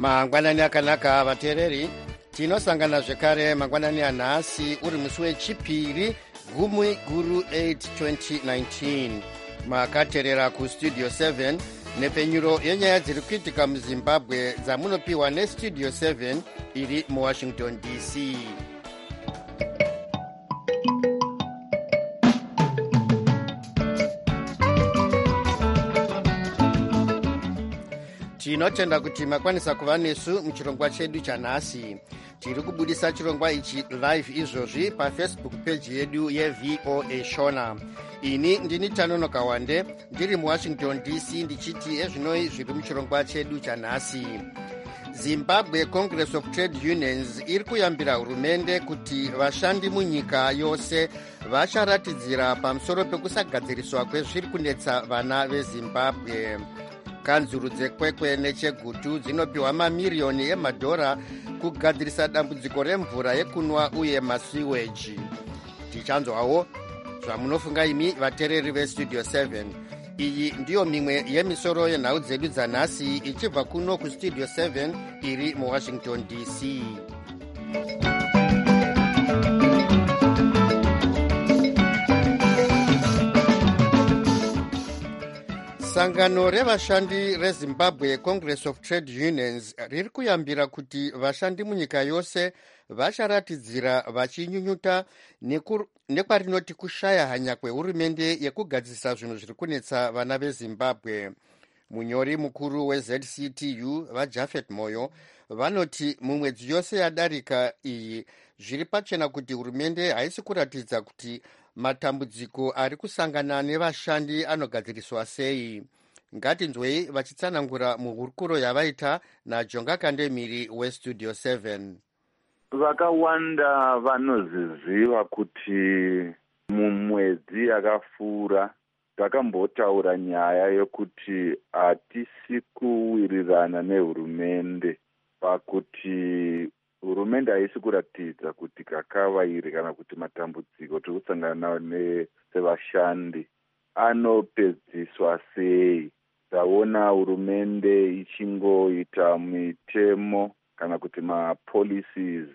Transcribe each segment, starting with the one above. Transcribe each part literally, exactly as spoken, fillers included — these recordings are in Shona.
mangwanani akanaka vateereri, tinosangana zvekare mangwanani anhasi uri musi wechipiri gumi guru eight twenty nineteen. makateerera kustudio seven nepfenyuro yenyaya dziri kuitika muzimbabwe dzamunopiwa nestudio seven iri muwashington D C. tinotenda kuti makwanisa kuva nesu muchirongwa chedu chanhasi. tiri kubudisa chirongwa ichi live izvozvi pafacebook page yedu yevoa shona. ini ndini Tanonoka Wande ndiri muwashington D C ndichiti ezvinoi zviri muchirongwa chedu chanhasi. Zimbabwe Congress of Trade Unions iri kuyambira hurumende kuti vashandi munyika yose vacharatidzira pamusoro pekusagadziriswa kwezviri kunetsa vana vezimbabwe. kanzuru dzekwekwe nechegutu dzinopiwa mamiriyoni emadhora kugadzirisa dambudziko remvura yekunwa uye masiweji. tichanzwawo zvamunofunga imi vateereri vestudio seven. iyi ndiyo mimwe yemisoro yenhau dzedu dzanhasi ichibva kuno kustudio seven iri muwashington D C. sangano revashandi rezimbabwe Congress of Trade Unions riri kuyambira kuti vashandi munyika yose vacharatidzira vachinyunyuta nekwarinoti kushaya hanya kwehurumende yekugadzirisa zvinhu zviri kunetsa vana vezimbabwe. munyori mukuru weZ C T U vaJafet Moyo vanoti mumwedzi yose yadarika iyi zviri pachena kuti hurumende haisi kuratidza kuti matambudziko ari kusangana nevashandi anogadziriswa sei. ngatinzwei vachitsanangura muhurukuro yavaita naJonga Kandemiri westudio seven. vakawanda vanozviziva kuti mumwedzi yakapfuura takambotaura nyaya yokuti hatisi kuwirirana nehurumende pakuti hurumende haisi kuratidza kuti kakavairi kana kuti matambudziko tiri kusangana nawo sevashandi anopedziswa sei. taona hurumende ichingoita mitemo kana kuti mapolicies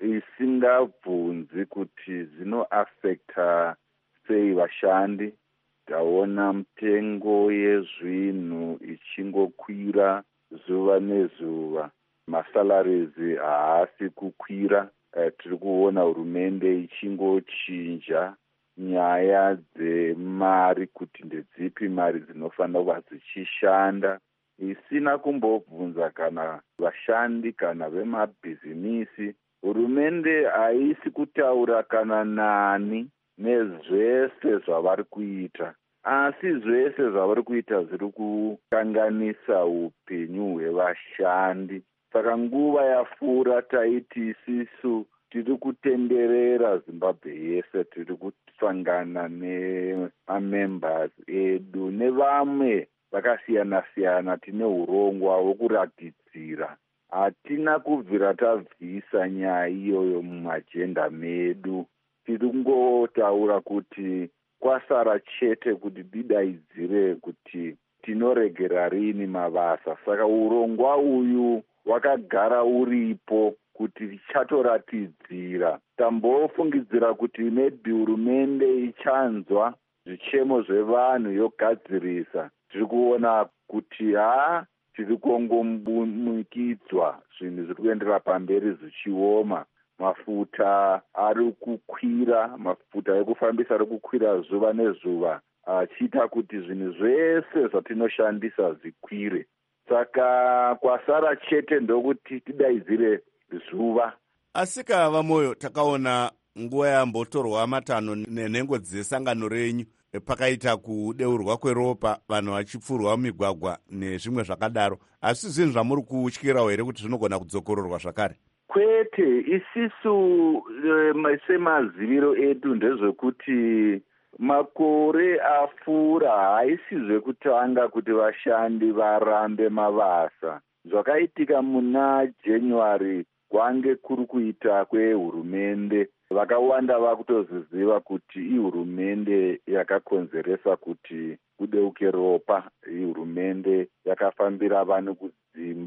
isingabvunzi kuti zvinoafekta sei vashandi. taona mitengo yezvinhu ichingokwira zuva nezuva, masalaries haasi kukwira. Uh, tiri kuona hurumende ichingochinja nyaya dzemari kuti ndedzipi mari dzinofanira kuva dzichishanda isina kumbobvunza kana vashandi kana vemabhizimisi. hurumende haisi kutaura kana nani nezvese zvavari kuita, asi zvese zvavari kuita zviri kukanganisa upenyu hwevashandi. saka nguva yapfuura taiti isisu tiri kutenderera Zimbabwe yese, tiri kusangana nemamembers edu nevamwe vakasiyana-siyana. tine urongwa hwokuratidzira, hatina kubvira tabvisa nyaya iyoyo mumajenda medu. tiri kungotaura kuti kwasara chete kuti didaidzire kuti tinoregera rini mabasa. saka urongwa uyu wakagara uripo kuti tichatoratidzira. tambofungidzira kuti maybe hurumende ichanzwa zvichemo zvevanhu yogadzirisa. tiri kuona kuti ha tiri kungomukidzwa, zvinhu zviri kuendera pamberi zvichioma. mafuta ari kukwira, mafuta ekufambisa ari kukwira zuva nezuva, achiita kuti zvinhu zvese zvatinoshandisa zvikwire. saka kwasara chete ndokuti tidaidzire zuva. asika vamoyo, takaona nguva yambotorwa matanho nenhengo dzesangano renyu pakaita kudeurwa kweropa, vanhu vachipfurwa mumigwagwa nezvimwe zvakadaro. asi zvinhu zvamuri kutyirawo here kuti zvinogona kudzokororwa zvakare? kwete, isisu uh, semaziviro edu ndezvekuti makore apfuura haisi zvekutanga kuti vashandi varambe mabasa. zvakaitika muna January kwange kuri kuita kwehurumende. vakawanda vakutozviziva kuti ihurumende yakakonzeresa kuti kudeuke ropa. ihurumende yakafambira vanhu kudzimba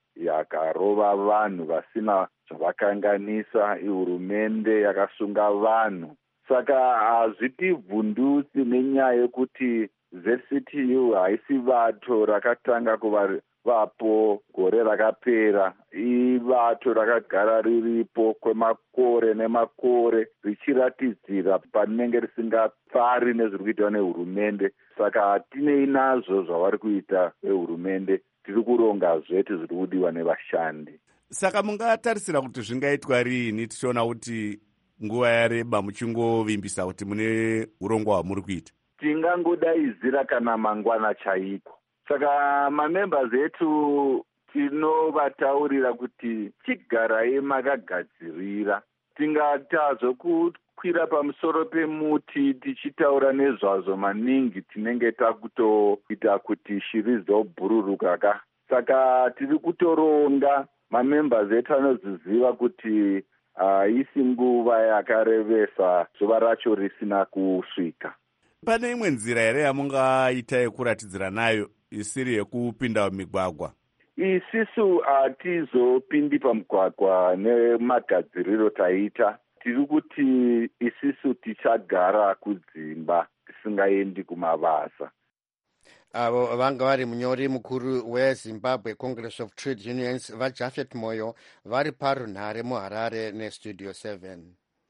yakarova vanhu vasina zvavakanganisa, ihurumende yakasunga vanhu. Saka hazvitibvundutsi nenyaya yekuti Z C T U haisi vato rakatanga kuva vapo gore rakapera. Ivato rakagara riripo kwemakore nemakore richiratidzira parinenge risingapfari nezviri kuitwa nehurumende. Saka hatinei nazvo zvavari kuita vehurumende, tiri kuronga zvete zviri kudiwa nevashandi. Saka mungatarisira kuti zvingaitwa riini tichiona kuti nguva yareba muchingovimbisa kuti mune urongwa hwamuri kuita? Tingangodaidzira kana mangwana chaiko. Saka mamembers etu tinovataurira kuti chigarai makagadzirira. Tingatazvo kukwira pamusoro pemuti tichitaura nezvazvo maningi tinenge takutoita kuti shiri dzobhururuka ka. Saka tiri kutoronga mamembers etu anoziziva kuti haisi uh, nguva yakarevesa zuva racho risina kusvika. Pane imwe nzira here yamungaita yekuratidzira nayo isiri yekupinda mumigwagwa? Isisu hatizopindi pamugwagwa nemagadziriro taita. Tiri kuti isisu tichagara kudzimba tisingaendi kumabasa. Avo vanga vari munyori mukuru weZimbabwe Congress of Trade Unions vaJafet Moyo vari parunhare muHarare neStudio seven.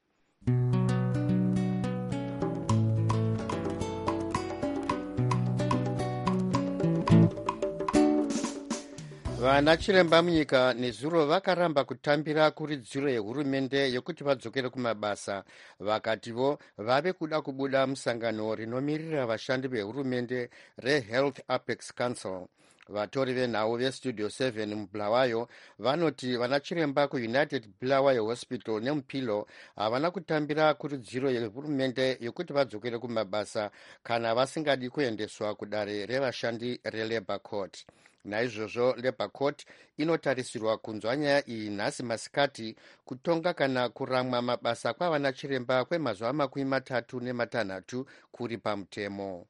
Vana chiremba munyika nezuro vakaramba kutambira kuridziro yehurumende yekuti vadzokere kumabasa. Vakativo vave kuda kubuda musangano rinomirira vashandi vehurumende reHealth Apex Council. Vatori venhau veStudio seven muBulawayo vanoti vanachiremba kuUnited Bulawayo Hospital neMupilo havana kutambira kuridziro yehurumende yekuti vadzokere kumabasa kana vasingadi kuendeswa kudare revashandi reLabour Court. Naizvozvo Labour Court inotarisirwa kunzwa nyaya iyi nhasi masikati kutonga kana kuramwa mabasa kwavana chiremba kwemazuva makumi matatu nematanhatu kuri pamutemo.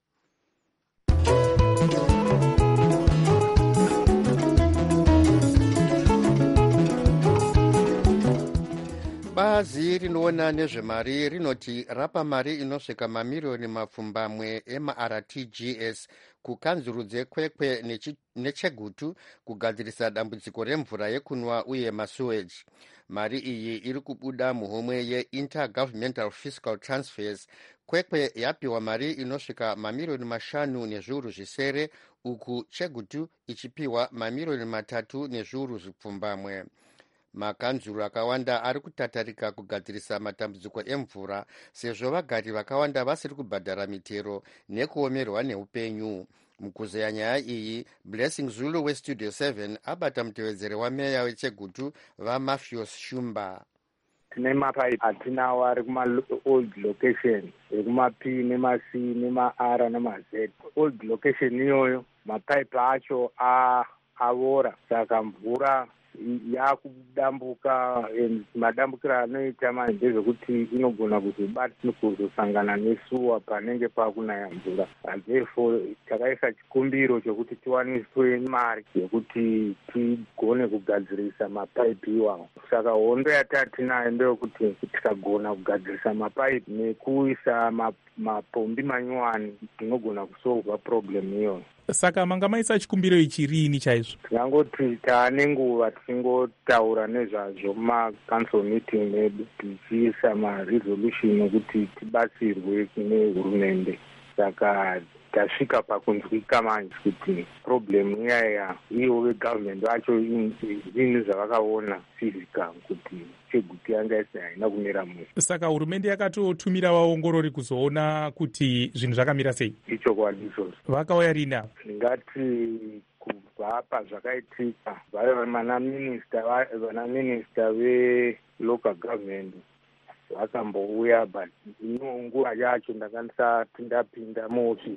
Bazi rinoona nezvemari rinoti rapa mari inosvika mamiriyoni mapfumbamwe ema-R T G S kukanzuru dzekwekwe nechegutu kugadzirisa dambudziko remvura yekunwa uye masuweji. Mari iyi iri kubuda muhomwe ye-Intergovernmental Fiscal Transfers. Kwekwe yapiwa mari inosvika mamiriyoni mashanu nezviuru zvisere, uku chegutu ichipiwa mamiriyoni matatu nezviuru zvipfumbamwe. Makanzuru akawanda ari kutatarika kugadzirisa matambudziko emvura sezvo vagari vakawanda vasiri kubhadhara mitero nekuomerwa neupenyu. Mukuzeya nyaya iyi, Blessing Zulu weStudio seven abata mutevedzeri wameya wechegutu vaMafios Shumba. Tine mapaipi atinawo ari kuma-old location ekuma-P nema-C nema-R nema-Z. Old location iyoyo mapaipi acho avora, saka mvura yakudambuka. Madambukiro anoita manje ndezvekuti inogona kuti bati kuzosangana nesuwa panenge pakunaya mvura. Therefore takaisa chikumbiro chokuti tiwaniswe mari yekuti tigone kugadzirisa mapaipi iwawo. Saka hondo yatatinayo ndeyekuti tikagona kugadzirisa mapaipi nekuisa mapombi manyuwani tinogona kusolva problem iyoyo. Saka manga maisa chikumbiro ichi riini chaizvo? Tinangoti taane nguva tichingotaura nezvazvo muma-council meeting medu tichiisa ma-resolution ekuti tibatsirwe kune hurumende. Saka tasvika pakunzwika manje kuti problem iyaya iwo vegovernment vacho zvinhu zvavakaona fizika kuti cheguti yanga isi haina kumira munhu. Saka hurumende yakatotumira vaongorori kuzoona kuti zvinhu zvakamira sei? Ichokwadi izvozvo. Vakauya rini avo? Ndingati kubva pazvakaitika vave vana minista vana minista velocal government vakambouya, but ino nguva yacho ndakandisati ndapinda muofisi.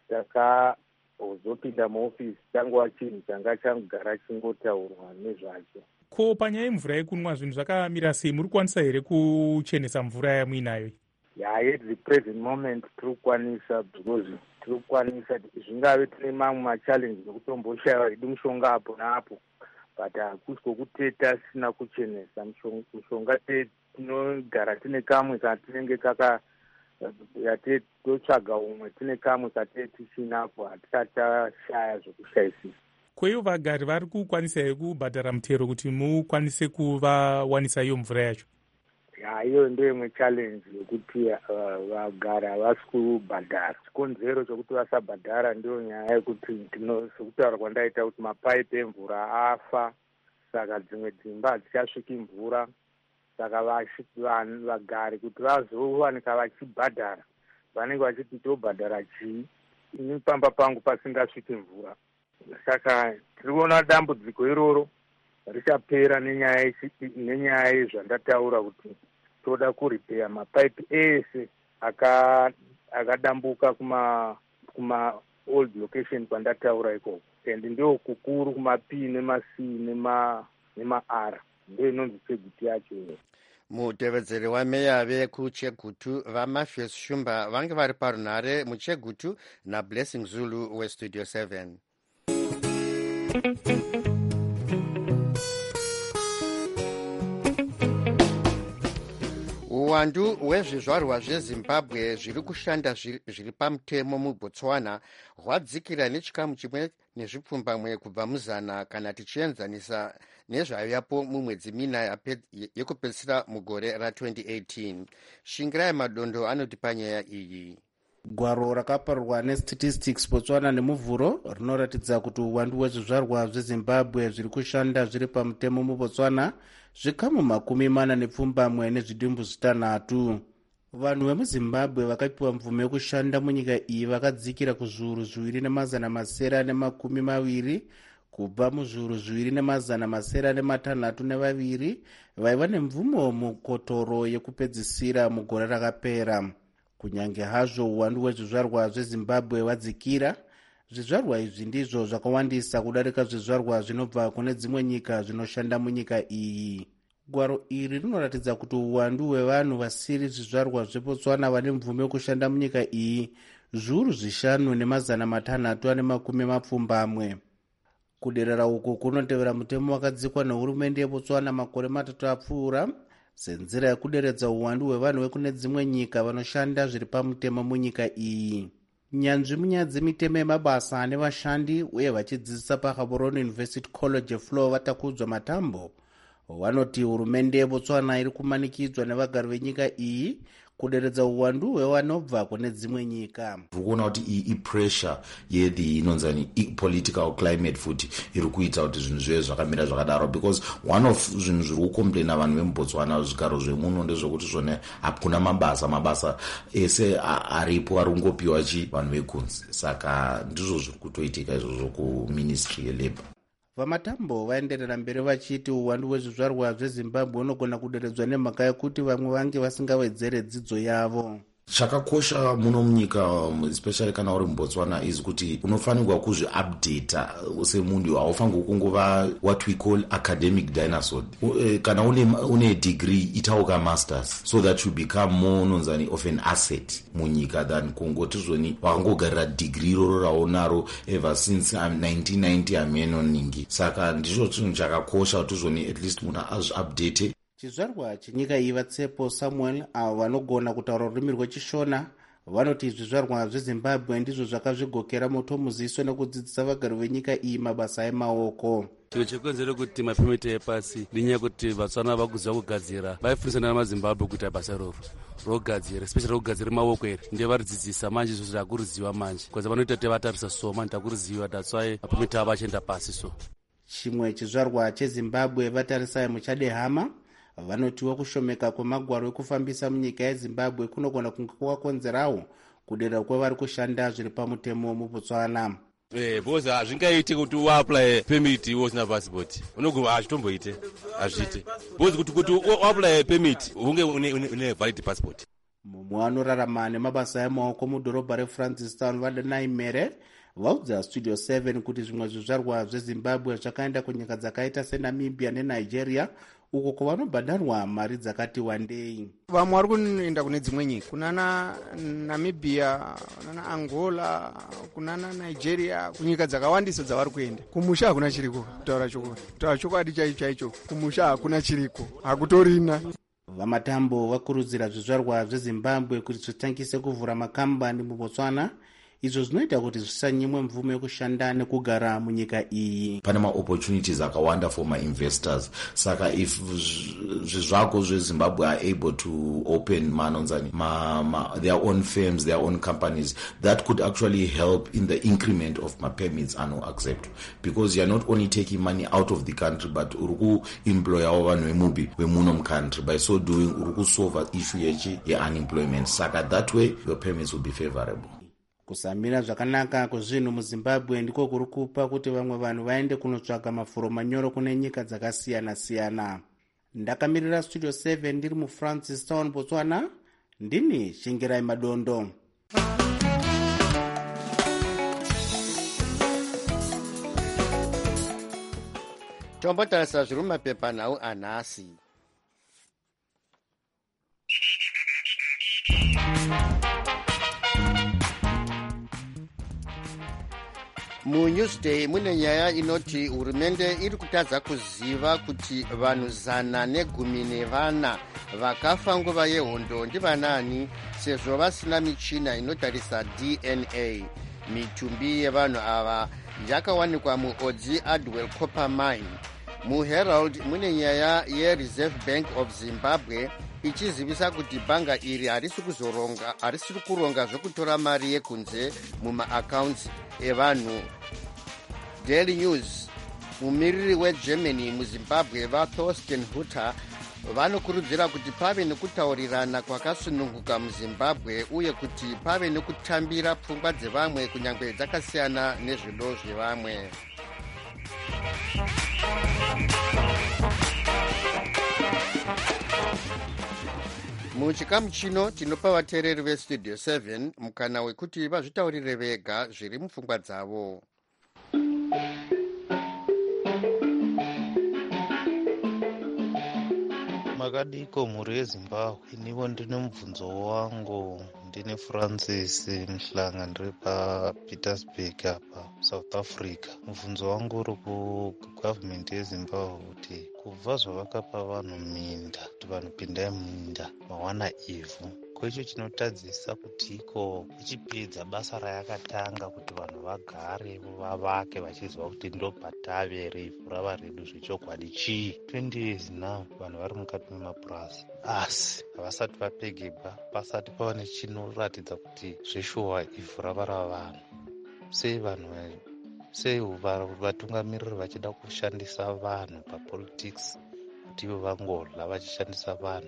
Takazopinda muofisi changuva chinhu changa changogara chingotaurwa nezvacho. Ko panyaya yemvura yekunwa zvinhu zvakamira sei? Muri kukwanisa here kuchenesa mvura yamuinayo? Yeah, at the present moment tiri kukwanisa, because tiri kukwanisa zvingave tine mamwe machallenji ekutomboshaya idi mushonga apo naapo, but hakusi kwokuteta sina kuchenesa. Mishonga tinogara tine kamwe katinenge kaka yate totsvaga umwe tine kamwe kate tichinapo hatisati tashaya zvokushaisisa. Kweyo vagari vari kukwanisa here kubhadhara mutero kuti mukwanise kuvawanisa iyo mvura yacho? Ya, iyo ndo imwe challenge yokuti vagari havasi kubhadhara. Chikonzero chokuti vasabhadhara ndiyo nyaya yekuti sekutaura kwandaita kuti mapaipi emvura afa, saka dzimwe dzimba hadzichasviki mvura. Saka vagari kuti vazowanika vachibhadhara vanenge vachiti tobhadhara chii, ini pamba pangu pasingasviki mvura. Saka tiri kuona dambudziko iroro richapera nenyaya yezvandataura kuti toda kuripeya mapaipi ese akadambuka kuma kuma old location kwandataura ikoko, and ndio kukuru kuma P nema C nema nema R, ndio inonzi Chegutu yacho. Mutevedzeri wameya vekuChegutu vaMatthews Shumba vange vari parunhare muChegutu naBlessing Zulu weStudio seven. Uwandu hwezvizvarwa zveZimbabwe zviri kushanda zviri pamutemo muBotswana hwadzikira nechikamu chimwe nezvipfumbamwe kubva muzana kana tichienzanisa nezvaivapo mumwedzi mina yekupedzisira mugore ra twenty eighteen. Shingirai Madondo anoti panyaya iyi. Gwaro rakaparurwa neStatistics Botswana nemuvhuro rinoratidza kuti uwandu hwezvizvarwa zveZimbabwe zviri kushanda zviri pamutemo muBotswana zvikamu makumi mana nepfumbamwe nezvidimbu zvitanhatu. Vanhu vemuZimbabwe vakapiwa mvumo yekushanda munyika iyi vakadzikira kuzviuru zviviri nemazana masere nemakumi maviri kubva muzviuru zviviri nemazana masere nematanhatu nevaviri vaiva nemvumo mukotoro yekupedzisira mugore rakapera. Kunyange hazvo uwandu hwezvizvarwa zveZimbabwe hwadzikira, zvizvarwa izvi ndizvo zvakawandisa kudarika zvizvarwa zvinobva kune dzimwe nyika zvinoshanda munyika iyi. Gwaro iri rinoratidza kuti uwandu hwevanhu vasiri zvizvarwa zveBotswana vane mvumo yekushanda munyika iyi zviuru zvishanu nemazana matanhatu ane makumi mapfumbamwe. Kuderera uku kunotevera mutemo wakadzikwa nehurumende yeBotswana makore matatu apfuura senzira yekuderedza uwandu hwevanhu vekune dzimwe nyika vanoshanda zviri pamutemo munyika iyi. Nyanzvi munyaya dzemitemo yemabasa nevashandi uye vachidzidzisa paGaborone University College Floor vatakudzwa matambo vanoti hurumende yeBotswana iri kumanikidzwa nevagari venyika iyi kuderedza uwandu hwevanobva kune dzimwe nyika. Kuona kuti iyi ipressure yedi inonzani political climate futi iri kuita kuti zvinhu zve zvakamira zvakadaro, because one of zvinhu zviri kucomplaina vanhu vemuBotswana zvigaro zvemuno ndezvokuti zvone hakuna mabasa mabasa ese aripo ari kungopiwa chi vanhu vekunzi. Saka ndizvo zviri kutoitika izvozvo kuministry yelabour. Vamatambo vaenderera mberi vachiti uwandu hwezvizvarwa zveZimbabwe unogona kuderedzwa nemhaka yekuti vamwe vange vasingawedzere dzidzo yavo. Chakakosha muno munyika especially kana uri muBotswana is kuti unofanirwa kuzviupdata semunhu, haufanirwi kungova what we call academic dinosaur. Kana une une degree itauka masters so that you become more nonzani of an asset munyika than kungoti zvoni wakangogarira degree roro raunaro ever since nineteen ninety ameno ningi. Saka ndizvo chinhu chakakosha kuti zvoni at least munhu azviupdate. Chizvarwa chenyika iyi vaTsepo Samuel avo vanogona kutaura rurimi rweChishona vanoti zvizvarwa zveZimbabwe ndizvo zvakazvigokera moto muziso nekudzidzisa vagari venyika iyi mabasa emaoko. Chinhu chekonzera kuti mapemiti epasi linyaya kuti Vatswana vakuziva kugadzira vaifundisana namaZimbabwe kuita basa roro rogadzira especially rogadzira maoko ere ndiye varidzidzisa manje izvo zvakuriziva manje kwaza vanoita kuti vatarisa so manje takuriziva that's why mapemiti avo achienda pasi. So chimwe chizvarwa cheZimbabwe vatarisai muChadehama vanotiwa kushomeka kwemagwaro ekufambisa munyika yeZimbabwe kunogona kunge kwakonzerawo kudera kwevari kushanda zviri pamutemo muBotswana. Eh, because hazvingaiti kuti uapply permit usina passport. Unogona hachitomboite, hazviite. Because kuti kuti uapply permit unge une une valid passport. Mumwe anorarama nemabasa emaoko mudhorobha reFrancistown Vadanai Mere vaudza Studio seven kuti zvimwe zvizvarwa zveZimbabwe zvakaenda kunyika dzakaita seNamibia neNigeria uko kwavanobhadharwa mari dzakati wandei. Vamwe vari kuenda kune dzimwe nyika, kunana Namibia, kunana Angola, kunana Nigeria, kunyika dzakawandisa dzavari kuenda. Kumusha hakuna chiriko, kutaura chokwadi, kutaura chokwadi chaicho chaicho, kumusha hakuna chiriko, hakutorina. Vamatambo vakurudzira zvizvarwa zvezimbabwe kuti zvitangise kuvhura makambani mubotswana, izvo zvinoita kuti zvisanyimwe mvumo yekushanda nekugara munyika iyi. Pane maopportunities akawanda for ma-investors. Saka if zvizvako zvezimbabwe are able to open manonzani ma, ma, their own firms, their own companies, that could actually help in the increment of ma-permits ano-accept. Because you're not only taking money out of the country, but uri ku-employer vanhu vemubi vemuno mcountry. By so doing, uri kusolve issue yechi ye-unemployment. Saka that way, your permits will be favorable. Kusamira zvakanaka kwezvinhu muzimbabwe ndiko kuri kupa kuti vamwe vanhu vaende kunotsvaga mafuro manyoro kune nyika dzakasiyana-siyana. Ndakamirira studio seven ndiri muFrancistown, Botswana, ndini Shingirai Madondo. Tombotarisa zviri mumapepa nhau anhasi. MuNewsday mune nyaya inoti hurumende iri kutadza kuziva kuti vanhu zana negumi nevana vakafa nguva yehondo ndivanani, sezvo vasina michina inotarisa D N A. Mitumbi yevanhu ava yakawanikwa muOdzi Adwell Copper Mine. MuHerald mune nyaya yeReserve Bank of Zimbabwe ichizivisa kuti bhanga iri harisi kuzoronga harisi kuronga zvokutora mari yekunze mumaaccounts evanhu. Daily News mumiriri weGermany muZimbabwe vaThorsten Hutter vanokurudzira kuti pave nekutaurirana kwakasununguka muZimbabwe uye kuti pave nekutambira pfungwa dzevamwe kunyange dzakasiyana nezvido zvevamwe. Muchikamu chino tinopa vateereri vestudio seven mukana wekuti vazvitaurire vega zviri mupfungwa dzavo. Makadiko mhuri yeZimbabwe, iniwo ndine mubvunzo wangu. Ndine Francis Mhlanga, ndiri paPietersburg apa South Africa. Mubvunzo wangu uri kugovernment yeZimbabwe kuti kubva zvavakapa vanhu minda kuti vanhu pindai minda mawana ivhu, ko icho chinotadzisa kuti iko ichipedza basa rayakatanga kuti vanhu vagare vavake vachiziva kuti ndopatavere ivhu rava redu zvechokwadi chii. twenty years now vanhu vari mukati memapurasi asi havasati vapegeba pasati pava nechinoratidza kuti zveshuwa ivhu rava ravanhu. Sei vanhu sei vatungamiriri vachida kushandisa vanhu papolitics kuti ivo vangorla vachishandisa vanhu?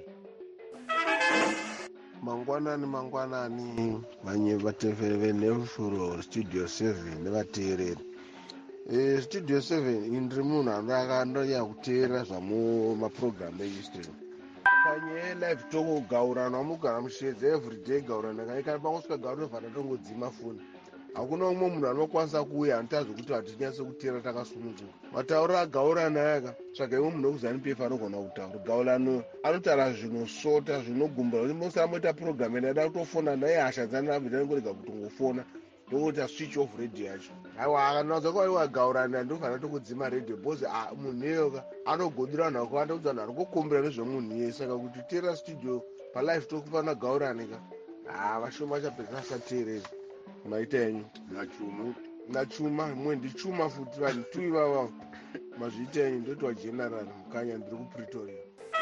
Mangwanani mangwanani vanye vatevere venefuro studio seven nevateereri. E, studio seven indiri munhu andonya kuteerera zvamu maprogramu ehistory. Panyaya live talk gaurano amugara mushedza everyday gaurano kaikana pangosvika gaurano vhara tongodzima foni. Hakuna umwe munhu anokwanisa kuuya anotadza kuti hatinyatse kuteera takasununguka. Matauro agaurano aka tsvaga imwe munhu wekuzanipefa anogona kutaura. Gaurano anotaura zvinosota zvinogumbura kuti mosara moita programu inada kutofona naye hasha dzanabvita ngorega kutongofona ndokuti switch off radio yacho. Aiwa akanoza kwaiwa gaurano andofanira tokudzima radio because munhu iyoka anogodira vanhu vakawanda kuti vanhu ari kukumbira nezvemunhu iye. Saka kuti teera studio palive tokufana gaurano ka ah vashoma chapedza asateerera. Maita yenyu nachuma nachuma mwe ndichuma futi vanhu tu ivava mazviita yenyu ndoti wajenerali mukanya ndiri kuPretoria.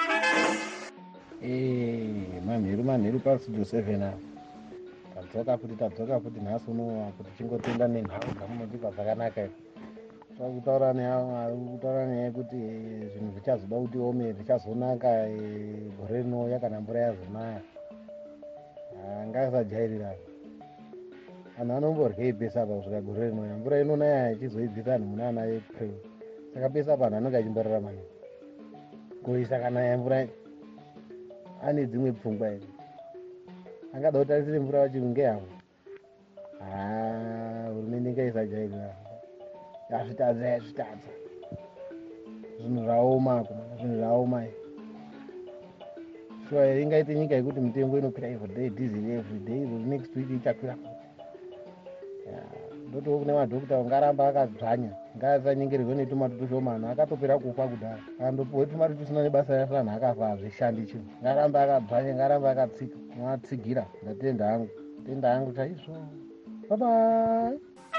Eh manheru manheru pastudio seven apa tadzoka futi tadzoka futi nhasi uno kuti chingotenda nenhau dzamunotipa dzakanaka takutaura nekutaura naye kuti zvinhu zvichazoda kuti ome zvichazonaka gore rinouya kana mvura yazonaya. Ngasajairira anhu anomborye pesa apa kusvika gore rinouya, mvura inonaya ichizoibvisa anhu muna ana April. Saka pesa apa anhu anenge achimborarama nei kuisa kana mvura ane dzimwe pfungwa here angada kutarisire mvura vachirunge havo. Hurumende ngaisajairira yazvitadza yazvitadza zvinhu zvaoma kumana zvinhu zvaoma shuwa ingaite nyika yekuti mitengo inokwira everyday diesel everyday izvo next week ichakwira ndoto kune madhokita ngaramba akadzvanya ngasanyengererwe netumari tushomani akatopera kufa kudhara akandopiwe tumari tusina nebasa yasana akafa hazvishandi chinhu ngaramba akadzvanya ngaramba akatsika noatsigira ndatenda hangu tenda hangu chaizvo babai.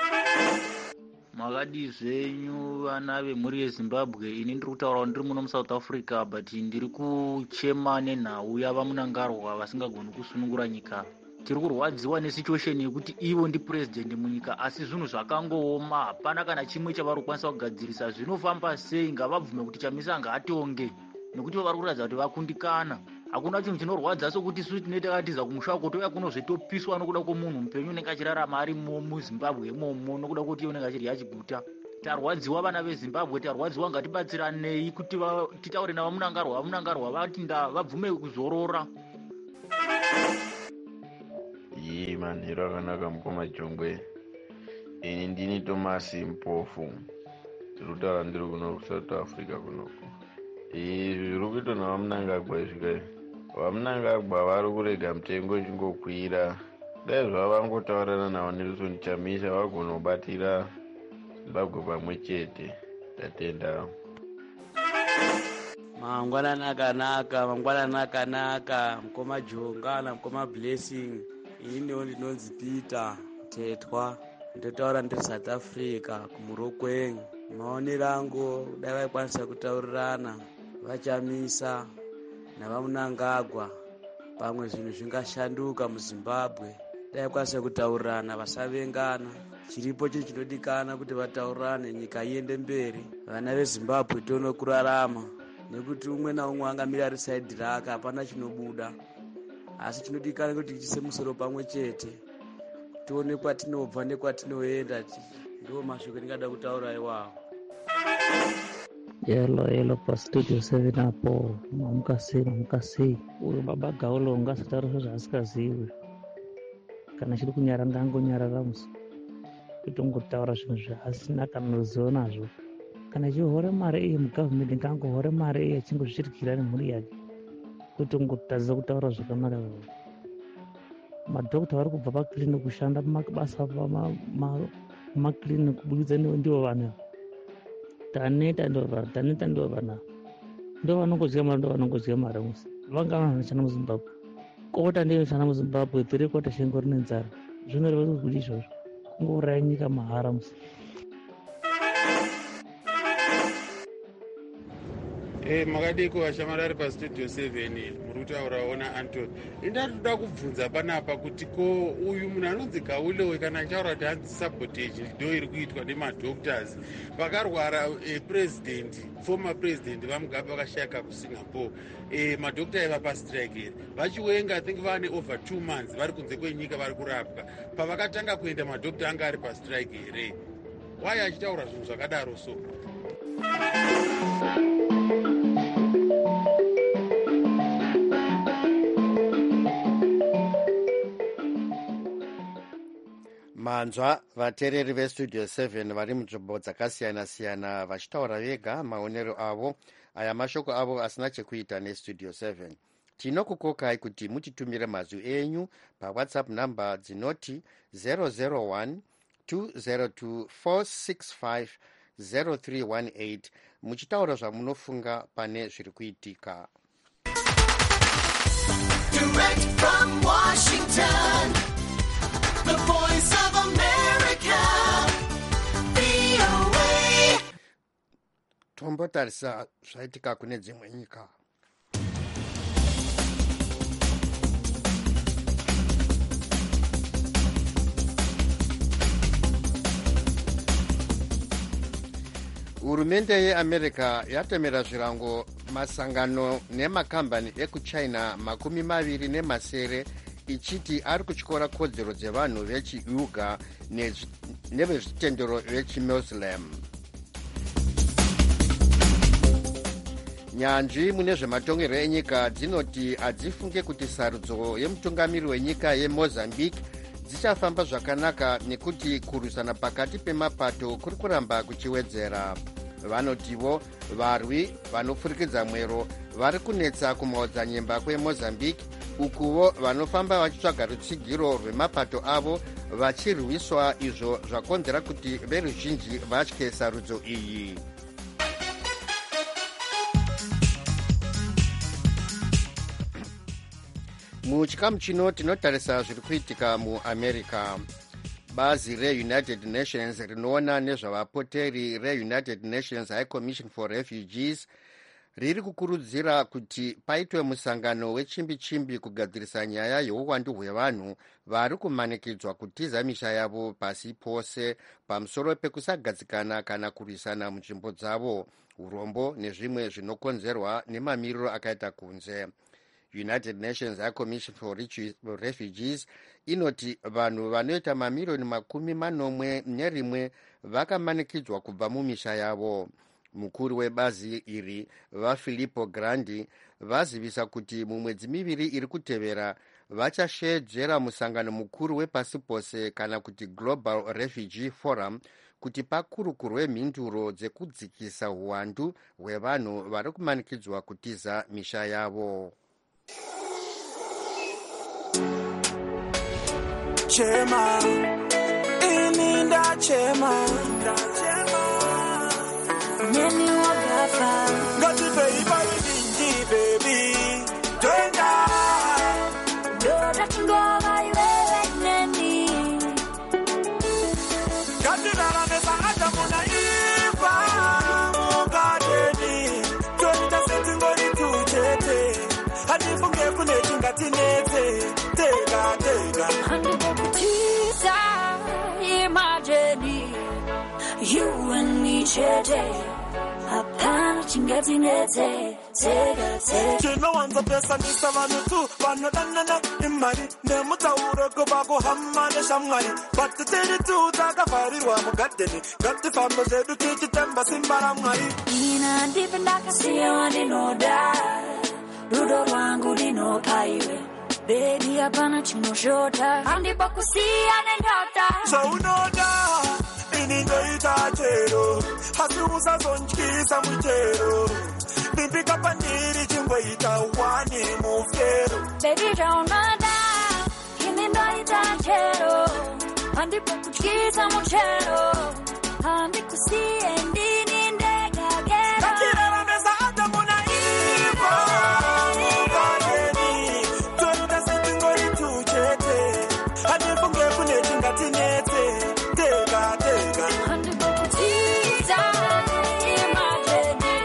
Makadi zvenyu vana vemhuri yeZimbabwe. Ini ndiri kutaura ndiri muno muSouth Africa but ndiri kuchema nenhau yavamunangarwa vasingagoni kusunungura nyika. Tiri kurwadziwa nesituation yekuti ivo ndi president munyika asi zvinhu zvakangooma hapana kana chimwe chavari kukwanisa kugadzirisa. Zvinofamba sei? Ngavabvume kuti chamisa ngaatonge nekuti vari kuratidza kuti vakundikana. Hakuna chinhu chinorwadza sokuti isu tinenge takatiza kumusha uko touya kuno zvetopiswa nokuda kwomunhu mupenyu unenge achirarama ari muZimbabwe imomo nokuda kuti unenge achirya chiguta. Tarwadziwa vana veZimbabwe, tarwadziwa, ngatibatsiranei kuti titaure navamunangarwa. Vamunangarwa vati nda vabvume kuzorora. Iyi manhero akanaka mukoma Jongwe. Ini ndini Thomas Mpofu. Tiri kutaura ndiri kuno kuSouth Africa kunoko. Izvi zviri kuitwa navamunangagwa izvi vamunangagwa vari kurega mutengo ichingokwira. Dai zvava vangotaurana navo Nelson Chamisa vagona kubatira Zimbabwe pamwe chete. Tatenda. Mangwanani akanaka, mangwanani akanaka, mukoma Jongana, mukoma Blessing. Ini ndinonzi Peter Tetwa. Ndotaura ndiri South Africa kumuro kwenyu. Maonero angu dai vaikwanisa kutaurirana vaChamisa navamunangagwa pamwe zvinhu zvingashanduka muZimbabwe. Dai kwanisa kutaurirana vasavengana. Chiripo chiri chinodikana kuti vataurirane nyika iende mberi. Vana veZimbabwe tione kurarama nekuti umwe naumwe angamira ari side rake hapana chinobuda. Asi chinodikana kuti tiise musoro pamwe chete. Tione kwatinobva nekwatinoenda. Ndiwo mashoko ndingada kutaura iwawo. Hello, hello, pa studio seven apo. Mamukasi, mamukasi. Uyo baba Gaulo ngasataro zvasikazivi. Kana chiri kunyara ngangonyarara musi. Kutongotaura zvinhu zvaasina kana ruzivo nazvo. Kana chihore mari iyi mugavhimende ngangohore mari iyi achingozvirikira nemhuri yake. Kutongotadza kutaura zvakanaka. Madhokita vari kubva pakiriniki kushanda mabasa pamakiriniki kubudikidza ndivo vanhu. Taneta ndo vanhu, taneta ndo vanhu. Ndo vanongodya mari, ndo vanongodya mari musi. Vanga vanhu vanoshanda muZimbabwe. Kota ndiyo inoshanda muZimbabwe, tiri kota shengo rine nzara. Zvinoreva kuti izvozvo. Kungouraya nyika mahara musi. Eh, makadiko vashamarari pastudio seven muri kutaurawo naAnton. Indatoda kubvunza panapa kuti ko uyu munhu anonzi Gaulewe kana achitaura kuti hanzi sabotage ndo iri kuitwa nemadoctors vakarwara eh, president former president vaMugabe vakashayika kuSingapore. Eh, madoctor aiva pastrike here vachiwenga. I think vane over two months vari kunze kwenyika vari kurapwa. Pavakatanga kuenda madoctor anga ari pastrike here. Why achitaura zvinhu zvakadaro so? manzwa vateereri vestudio seven vari munzvimbo dzakasiyana-siyana vachitaura vega maonero avo. Aya mashoko avo asina chekuita nestudio seven. Tinokukokai kuti mutitumire mazwi enyu pawhatsapp namba dzinoti zero zero one two zero two four six five zero three one eight muchitaura zvamunofunga pane zviri kuitika. Direct from Washington, the voice of America, V O A. Tombotarisa zvaitika kune dzimwe nyika. Hurumende yeAmerica yatemera zvirango masangano nemakambani ekuchina makumi maviri nemasere ichiti ari kutyora kodzero dzevanhu vechiUighur nevezvitendero vechiMuslim. Nyanzvi mune zvematongerwo enyika dzinoti hadzifunge kuti sarudzo yemutungamiri wenyika yeMozambique dzichafamba zvakanaka nekuti kurwisana pakati pemapato kuri kuramba kuchiwedzera. vanotivo varwi vanopfurikidza mwero vari kunetsa kumaodzanyemba kwemozambique, ukuvo vanofamba vachitsvaga rutsigiro rwemapato avo vachirwiswa, izvo zvakonzera kuti veruzhinji vatye sarudzo iyi. Muchikamu chino tinotarisa zviri kuitika muamerica. Bazi reunited nations rinoona nezvavapoteri reunited nations high commission for refugees riri kukurudzira kuti paitwe musangano wechimbi-chimbi kugadzirisa nyaya yeuwandu hwevanhu vari kumanikidzwa kutiza misha yavo pasi pose pamusoro pekusagadzikana kana kurwisana munzvimbo dzavo, urombo nezvimwe zvinokonzerwa nemamiriro akaita kunze. United Nations High Commission for Refugees inoti vanhu vanoita mamirioni makumi manomwe nerimwe vakamanikidzwa kubva mumisha yavo. Mukuru webazi iri vaFilippo Grandi vazivisa kuti mumwedzi miviri iri kutevera vachashedzera musangano mukuru wepasi pose kana kuti Global Refugee Forum kuti pakurukurwe mhinduro dzekudzikisa uwandu hwevanhu vari kumanikidzwa kutiza misha yavo. Chema, ininda chema, nini wagafa, gati baby, dingy baby, twenda, doda kingoga iwewe neni, gati dara mesa aja muna ifa, mugadeni, twenda setingori tuchete, hadifunge kune chingati nete, tega tega, handibokutiza, imagine, you and me chete. Hapana chingati nete, tega tega. Chino wanza pesa nisa vanu tu, vanu danana imari, nemu tauro kubako hamma ne shamwari, batu teri tu taka farirwa mugadeni, gati fambo zedu kichi temba simbara mwari. Ina dipendaka siya wani no da, rudo wangu dino paiwe, baby hapana chino shota, handi baku siya nendota. So unoda, inindoita chero, hasiusa zonchisa mchero, bimpika pandiri chingweita wani mufero. Baby jaunada, inindoita chero, handi bakuchisa mchero, handi kusiye ndini ndega gero. Kachira mesa hata muna ipo, mugageni, tuenda setingori tuchete, handi funge kune chingati nete, tega tega. Handi bakutiza, imagine,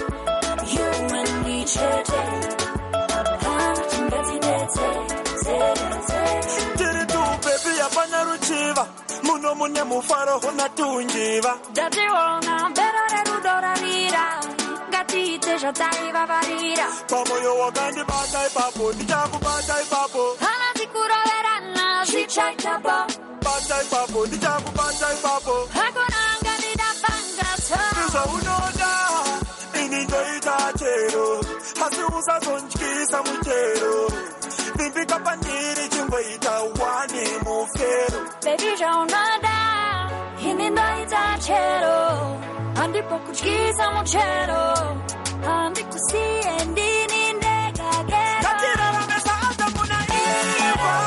you and me chete, hapana chingati nete, tega tega. Tiri tu baby yapana ruchiva, muno mune mufaro huna tunjiva. Dati wona berare rudora rira, gati te shotai vavarira. Pamoyo wakandi batai papo, nijaku batai papo. Hana tikura verana, shichai tabo. Batai papo, nijaku batai papo. Hakonanga nida banga so. Nisa unoda, inindoita chero, hasiusa zonchisa mchero. Bimpika pandiri chingweita wani mufero. Baby jaunada, inindoita chero, handi pokuchisa mchero, handi kusiye ndini ndega gero. Katira wamesa hata muna iwa,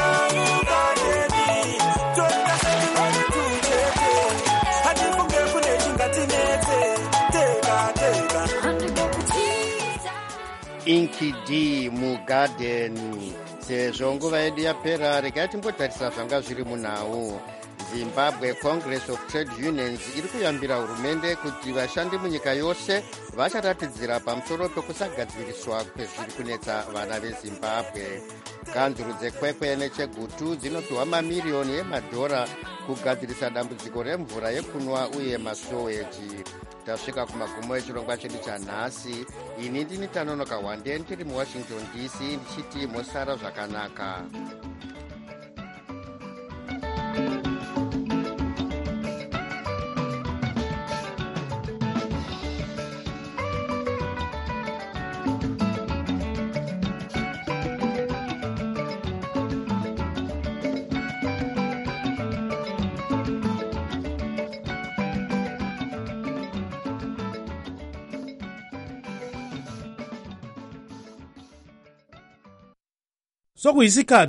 mugageni, twenda setingori tuchete, handi funge kune chingati nete, tega tega. Handi pokutiza. Inky D mugadeni. Sezvo nguva yedu yapera, regai timbotarisa zvanga zviri munhau. Zimbabwe Congress of Trade Unions iri kuyambira hurumende kuti vashandi munyika yose vacharatidzira pamusoro pekusagadziriswa kwezviri kunetsa vana veZimbabwe. Kanzuru dzekwekwe nechegutu dzinopiwa mamiriyoni emadhora kugadzirisa dambudziko remvura yekunwa uye masoweji. Tasvika kumagumo echirongwa chedu chanhasi. Ini ndini Tanonoka Wande ndiri muWashington D C ndichiti mosara zvakanaka. sokuyisikhathi